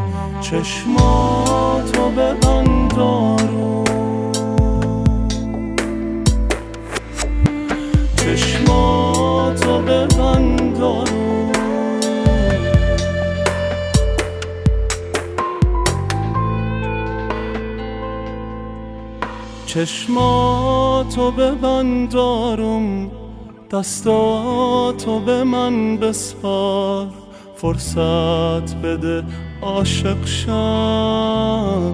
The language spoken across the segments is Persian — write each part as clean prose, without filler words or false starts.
چشماتو ببند آروم، چشماتو ببند آروم، چشماتو ببند آروم، دستاتو به من بسپار، فرصت بده عاشق شم،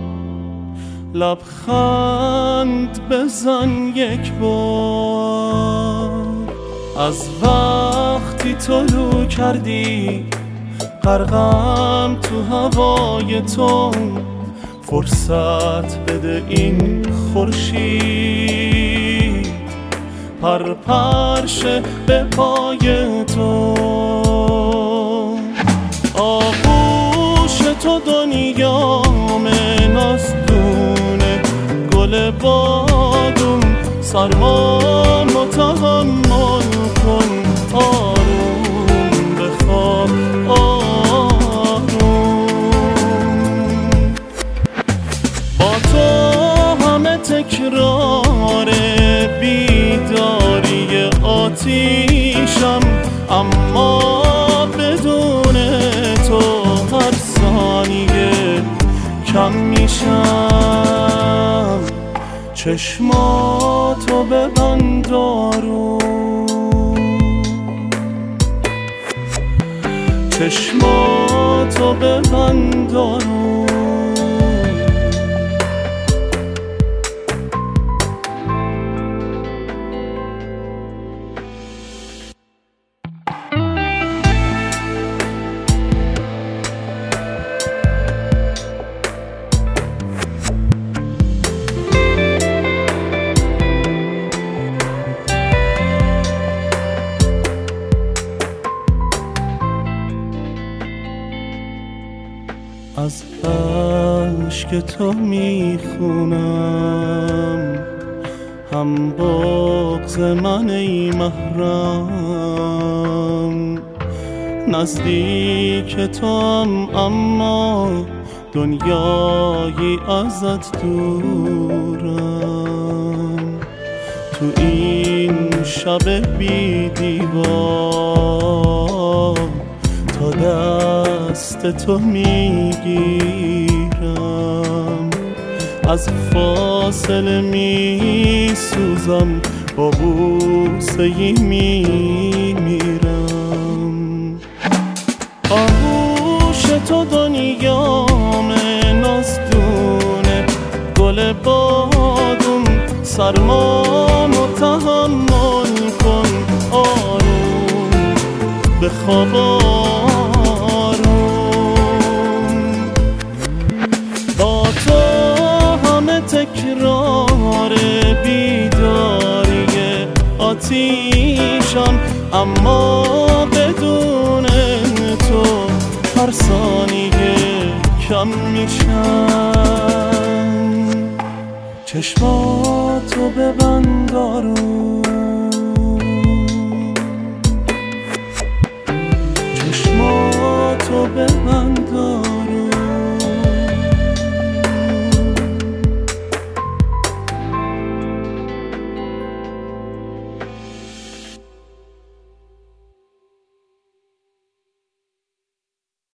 لبخند بزن یک بار. از وقتی طلوع کردی غرقم تو هوای تو، فرصت بده این خورشید پرپرشه به پای تو. آغوش تو دنیامه، نازدونه گل بادوم، سرمامو تحمل کن، آروم بخواب آروم. با تو همه تکرار بیداری آتیشم، اما بدون تو هر ثانیه کم میشم. چشماتو ببند آروم، چشماتو ببند آروم. از اشک تو میخونم هم بغض من ای محرم، نزدیک تو هم اما دنیایی ازت دورم. تو این شب بی دیوار تا دست تو میگیرم، از فاصله میسوزم، با بوسه ای میمیرم. آغوش تو دنیامه، نازدونه گل بادوم، سرمامو تحمل کن، آروم بخواب آروم. با تو همه تکرار بیداری آتیشم، اما بدون تو هر ثانیه کم میشم. چشماتو ببند آروم،